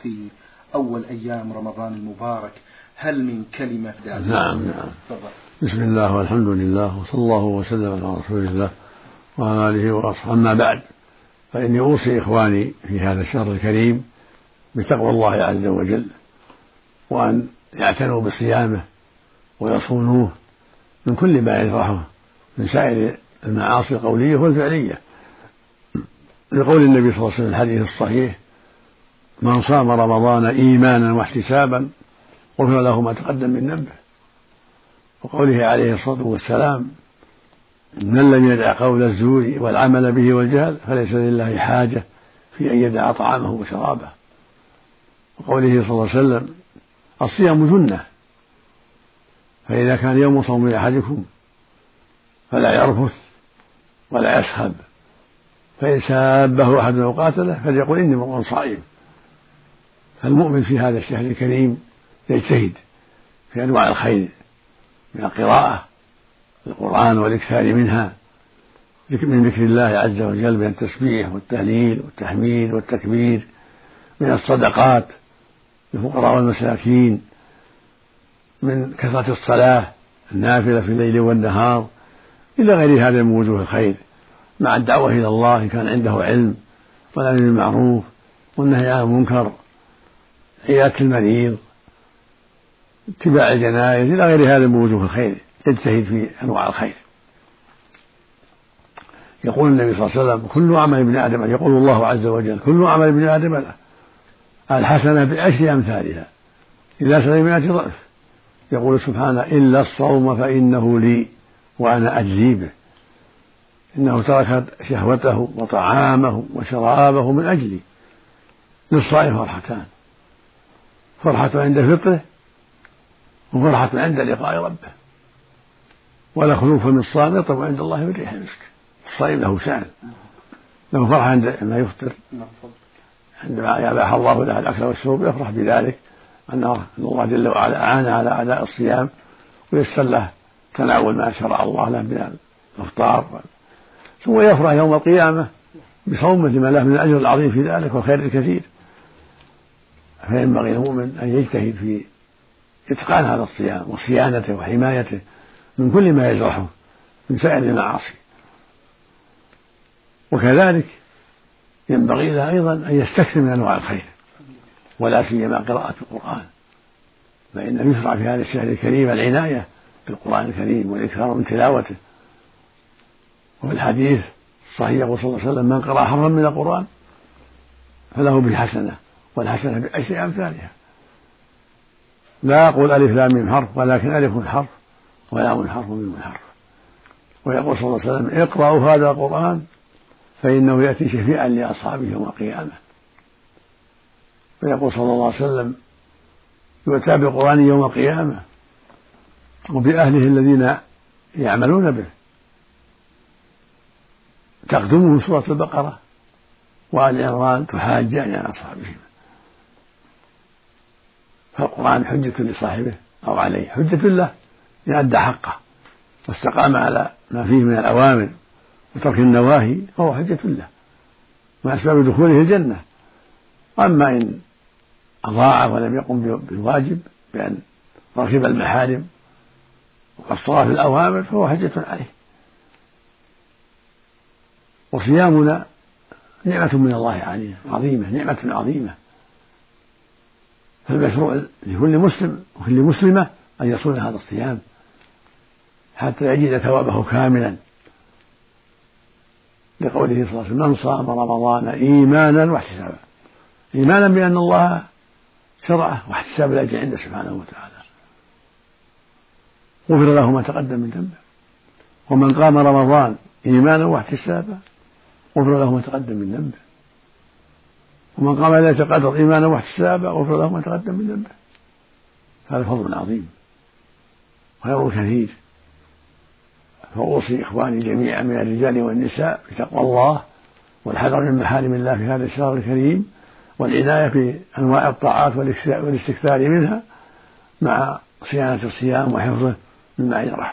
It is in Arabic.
في أول أيام رمضان المبارك، هل من كلمة؟ نعم. بسم الله والحمد لله وصلى الله وسلم على رسول الله وعلى آله وأصحابه. أما بعد، فإني أوصي إخواني في هذا الشهر الكريم بتقوى الله عز وجل، وأن يعتنوا بصيامه ويصونوه من كل ما يجرحه من سائر المعاصي القولية والفعلية، لقول النبي صلى الله عليه وسلم الحديث الصحيح: من صام رمضان إيمانا واحتسابا غفر له ما تقدم من ذنبه. وقوله عليه الصلاة والسلام: من لم يدع قول الزور والعمل به والجهل فليس لله حاجة في أن يدع طعامه وشرابه. وقوله صلى الله عليه وسلم: الصيام جنة، فإذا كان يوم صوم أحدكم فلا يرفث ولا يسخب، فإن سابه أحد أو قاتله فليقل إني امرؤ صائم. فالمؤمن في هذا الشهر الكريم يجتهد في أنواع الخير من القراءة القرآن والإكثار منها، من ذكر الله عز وجل، من التسبيح والتهليل والتحميد والتكبير، من الصدقات للفقراء والمساكين، من كثرة الصلاة النافلة في الليل والنهار، إلى غير هذا من وجوه الخير، مع الدعوة إلى الله إن كان عنده علم، والأمر بالمعروف والنهي عن المنكر، عيادة المريض، اتباع الجنائز، إلى غير هذا من وجوه الخير، يجتهد في أنواع الخير. يقول النبي صلى الله عليه وسلم: كل عمل ابن آدم، يقول الله عز وجل: كل عمل ابن آدم له الحسنة بعشر أمثالها إلى 700 ضعف. يقول سبحانه: إلا الصوم فإنه لي وأنا أجزي به. إنه ترك شهوته وطعامه وشرابه من أجلي. للصائم فرحتان: فرحة عند فطره، وفرحة عند لقاء ربه. ولا خلوف من الصائم يطلب عند الله من ريح المسك. الصائم له شأن، له فرحة عندما يفطر، عندما يباح الله له الأكل والشرب يفرح بذلك، أن الله جل وعلا أعان على أداء الصيام ويسر له تناول ما شرع الله له من الإفطار. ثم يفرح يوم القيامة بصومه لما له من الأجر العظيم في ذلك والخير الكثير. فينبغي المؤمن أن يجتهد في إتقان هذا الصيام وصيانته وحمايته من كل ما يجرحه من سائر المعاصي. وكذلك ينبغي له أيضا أن يستكثر من أنواع الخير، ولا سيما قراءة القرآن، فإن يشرع في هذا الشهر الكريم العناية بالقرآن الكريم والإكثار من تلاوته. وفي الحديث الصحيح يقول صلى الله عليه وسلم: من قرأ حرفا من القرآن فله بحسنة، والحسنة بعشر أمثالها. لا أقول ألف لام ميم حرف، ولكن ألف حرف ولام حرف وميم حرف. ويقول صلى الله عليه وسلم: اقرأوا هذا القرآن فإنه يأتي شفيعا لأصحابه يوم القيامة. ويقول صلى الله عليه وسلم: يؤتى بالقرآن يوم القيامة وبأهله الذين يعملون به، تقدمه سورة البقرة وآل عمران تحاجان عن أصحابهما. فالقرآن حجة لصاحبه أو عليه، حجة له إن أدى حقه واستقام على ما فيه من الأوامر وترك النواهي، فهو حجة له مع أسباب دخوله الجنة. أما إن أضاع ولم يقم بالواجب بأن ركب المحارم وقصر في الأوامر فهو حجة عليه. وصيامنا نعمة من الله علينا عظيمة، نعمة عظيمة، فالمشروع لكل مسلم وكل مسلمة أن يصون هذا الصيام حتى يجد ثوابه كاملا، لقوله صلى الله عليه وسلم: من صام رمضان إيمانا واحتسابا. إيمانا بأن الله شرعه، واحتساب الأجر عنده سبحانه وتعالى، غفر له ما تقدم من ذنبه. ومن قام رمضان إيمانا واحتسابا غفر له ما تقدم من ذنبه. ومن قام ليلة القدر إيمانا واحتسابا غفر له ما تقدم من ذنبه. هذا فضل عظيم وخير كثير. فأوصي إخواني جميعا من الرجال والنساء بتقوى الله والحذر من محارم الله في هذا الشهر الكريم، والعناية بأنواع الطاعات والاستكثار منها مع صيانة الصيام وحفظه مما يجرح.